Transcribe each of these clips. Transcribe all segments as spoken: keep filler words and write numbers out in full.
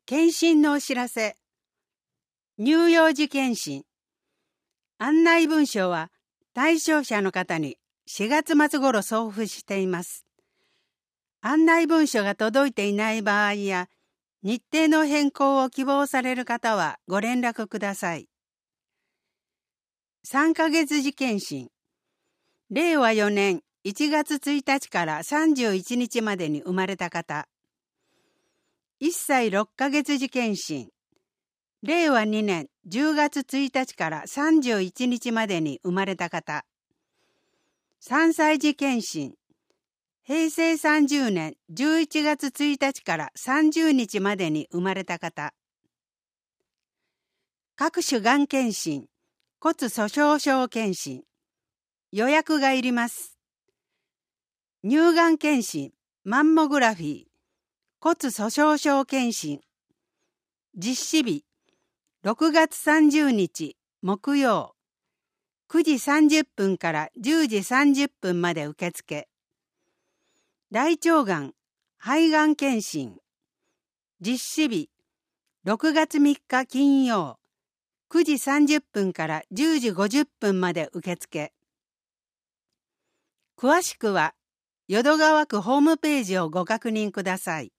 検診のお知らせ。乳幼児検診。案内文書は対象者の方にしがつ末頃送付しています。案内文書が届いていない場合や、日程の変更を希望される方はご連絡ください。さんかげつ児検診。れいわよねんいちがつついたちからさんじゅういちにちまでに生まれた方。いっさいろっかげつ児検診。れいわにねんじゅうがつついたちからさんじゅういちにちまでに生まれた方。さんさい児検診。へいせいさんじゅうねんじゅういちがつついたちからさんじゅうにちまでに生まれた方。各種がん検診、骨粗しょう症検診。予約がいります。乳がん検診、マンモグラフィー、骨粗しょう症検診。実施日、ろくがつさんじゅうにち木曜、くじさんじゅっぷんからじゅうじさんじゅっぷんまで受付。大腸がん、肺がん検診。実施日、ろくがつみっか金曜、くじさんじゅっぷんからじゅうじごじゅっぷんまで受付。詳しくは、淀川区ホームページをご確認ください。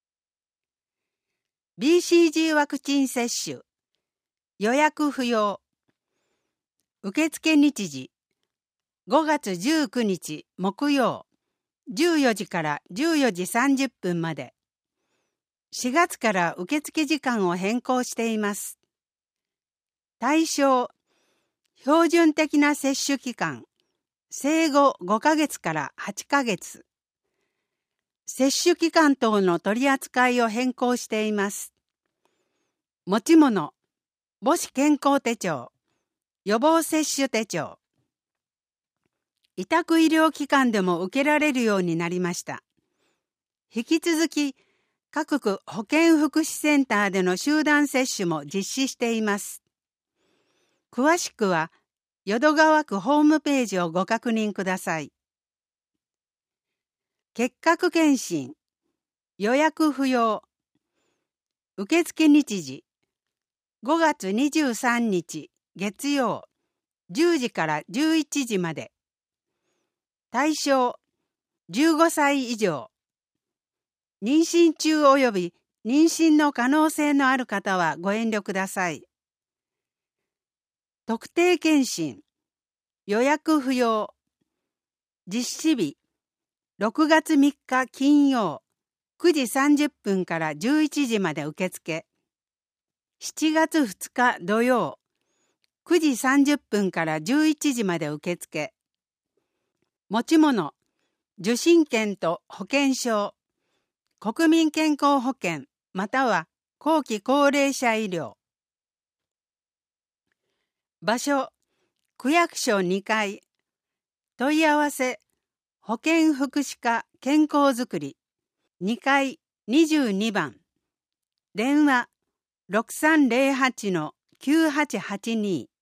ビーシージー ワクチン接種。予約不要。受付日時。ごがつじゅうくにち木曜、じゅうよじからじゅうよじさんじゅっぷんまで。しがつから受付時間を変更しています。対象。標準的な接種期間。生後ごかげつからはちかげつ。接種期間等の取り扱いを変更しています。持ち物、母子健康手帳、予防接種手帳。委託医療機関でも受けられるようになりました。引き続き、各区保健福祉センターでの集団接種も実施しています。詳しくは、淀川区ホームページをご確認ください。結核検診。予約不要。受付日時。ごがつにじゅうさんにち月曜、じゅうじからじゅういちじまで。対象。じゅうごさい以上。妊娠中及び妊娠の可能性のある方はご遠慮ください。特定健診。予約不要。実施日。ろくがつみっか金曜、くじさんじゅっぷんからじゅういちじまで受付。しちがつふつか土曜、くじさんじゅっぷんからじゅういちじまで受付。持ち物、受診券と保険証、国民健康保険または後期高齢者医療。場所、区役所にかい。問い合わせ、保健福祉課健康づくりにかいにじゅうにばん。電話 ろくさんぜろはちのきゅうはちはちに。